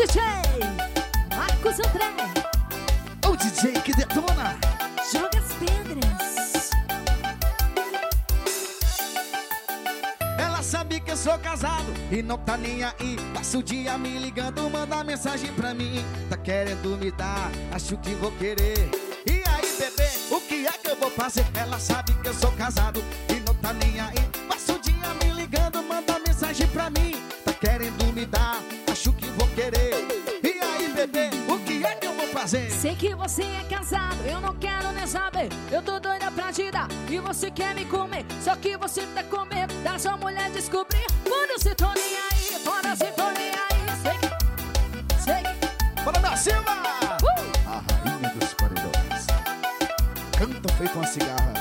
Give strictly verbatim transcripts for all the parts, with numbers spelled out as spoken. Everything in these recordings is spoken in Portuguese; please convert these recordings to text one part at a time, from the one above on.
D J Marcos André, o D J que detona. joga as pedras. Ela sabe que eu sou casado e não tá nem aí. Passa o dia me ligando, manda mensagem pra mim. Tá querendo me dar, acho que vou querer. E aí, bebê, o que é que eu vou fazer? Ela sabe que eu sou casado e não tá nem aí. Passa o dia me ligando, manda mensagem pra mim. Tá querendo me dar, acho que vou querer. E aí, bebê, o que é que eu vou fazer? Sei que você é casado, eu não quero nem saber. Eu tô doida pra te dar e você quer me comer. Só que você tá com medo da sua mulher descobrir. Quando você tô nem aí, quando você tô nem aí. Sei que, sei que Bora da Silva! uh! A rainha dos paredões canta feito uma cigarra.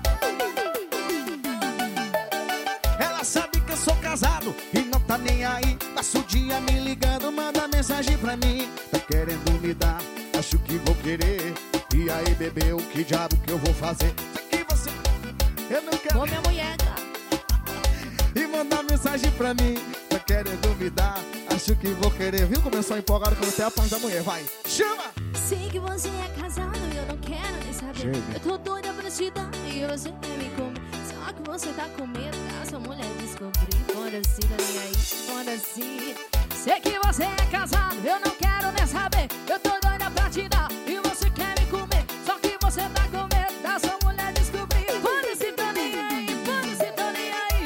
Ela sabe que eu sou casado e não tá nem aí. Passa o dia me ligando, manda mensagem pra mim. Tá querendo me dar, acho que vou querer. E aí, bebê, o que diabo que eu vou fazer? Sei que você... Eu não quero... Ô minha mulher, E mandar mensagem pra mim. Tá querendo me dar, acho que vou querer. Viu? Começou empolgado quando tem a paz da mulher. Vai, chama! sei que você é casado e eu não quero nem saber. Chega. Eu tô doida pra te dar e você quer me comer. Só que você tá com medo da sua mulher descobrir. Foda-se, tá nem aí, foda-se. Sei que você é casado, eu não quero nem saber. Eu tô doida pra te dar e você quer me comer. Só que você tá com medo da sua mulher descobrir. Foda-se, tá nem aí, foda-se, tá nem aí.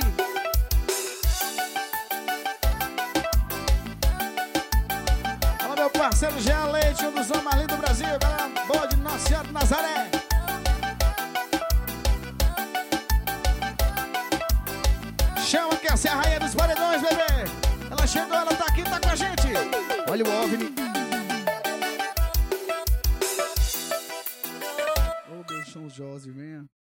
Fala, meu parceiro Jean Leite, um dos homens mais lindos do Brasil. Galera boa de Nossa Senhora de Nazaré. Chama que essa é a rainha dos paredões, bebê. Ela chegou, ela tá aqui, tá com a gente. Olha o OVNI. Ô, meu São Jorge, venha.